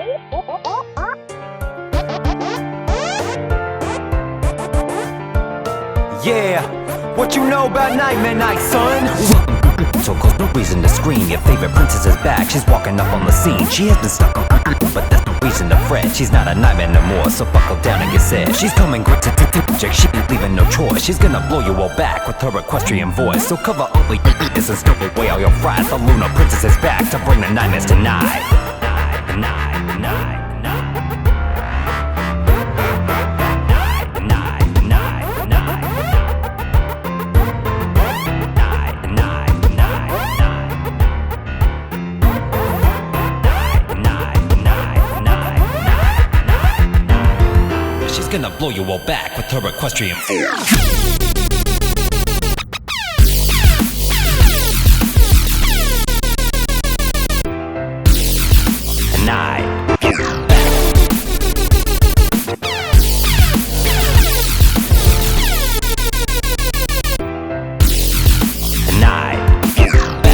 Yeah, what you know about Nightmare Night, son? So close, no reason to scream. Your favorite princess is back, she's walking up on the scene. She has been stuck on but that's no reason to fret. She's not a nightmare no more, so buckle down and get set. She's coming great to project, she ain't leaving no choice. She's gonna blow you all back with her equestrian voice. So cover all your ears and stow away all your fright. The Lunar Princess is back to bring the nightmares tonight. Gonna blow you all back with her equestrian force. And I get back. And I get back.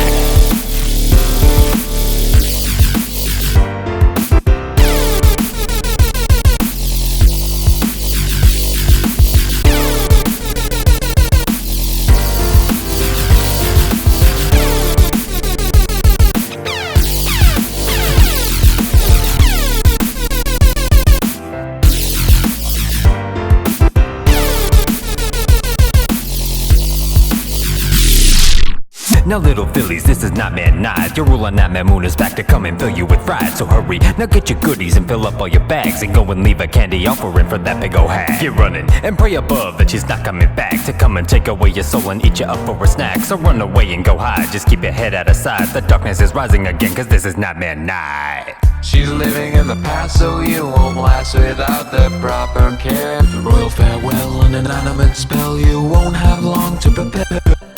Now little fillies, this is Nightmare Night. Your ruler Nightmare Moon is back to come and fill you with fright. So hurry, now get your goodies and fill up all your bags. And go and leave a candy offering for that big ol' hag. Get running and pray above that she's not coming back to come and take away your soul and eat you up for a snack. So run away and go hide, just keep your head out of sight. The darkness is rising again, cause this is Nightmare Night. She's living in the past, so you won't last without the proper care. Royal farewell, an inanimate spell, you won't have long to prepare.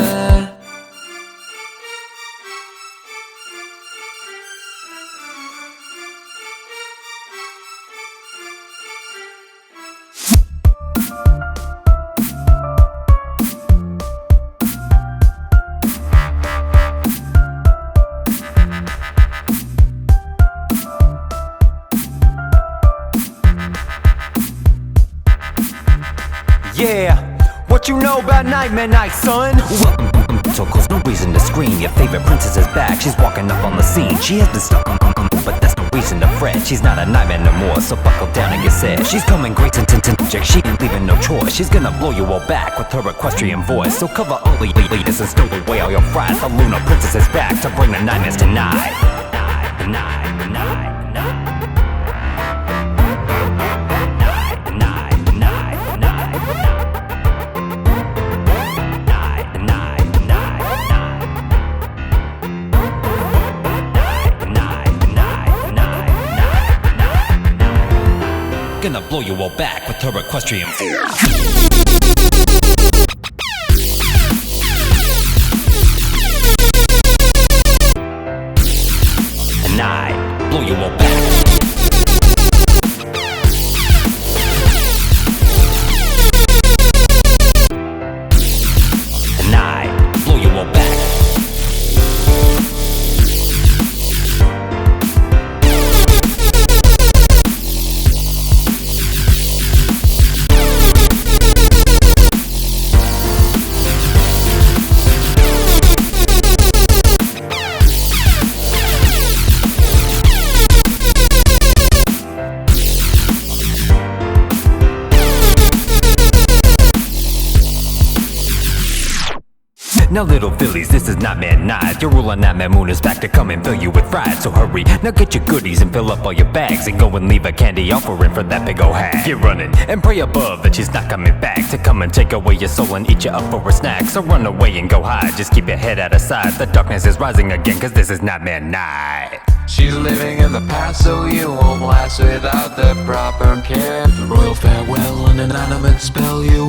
Yeah, what you know about Nightmare Night, son? So close, no reason to scream. Your favorite princess is back, she's walking up on the scene. She has been stuck but that's no reason to fret. She's not a nightmare no more, so buckle down and get set. She's coming great to project, she ain't leaving no choice. She's gonna blow you all back with her equestrian voice. So cover all your ears and stow away all your fright. The Lunar Princess is back to bring the nightmares tonight. Gonna blow you all back with her equestrian force. And I blow you all back. And I blow you all back. Now little fillies, this is Nightmare Night. Your ruler Nightmare Moon is back to come and fill you with fright. So hurry, now get your goodies and fill up all your bags. And go and leave a candy offering for that big ol' hag. Get running and pray above that she's not coming back to come and take away your soul and eat you up for a snack. So run away and go hide, just keep your head out of sight. The darkness is rising again, cause this is Nightmare Night. She's living in the past, so you won't last without the proper care. Royal farewell, an inanimate spell, you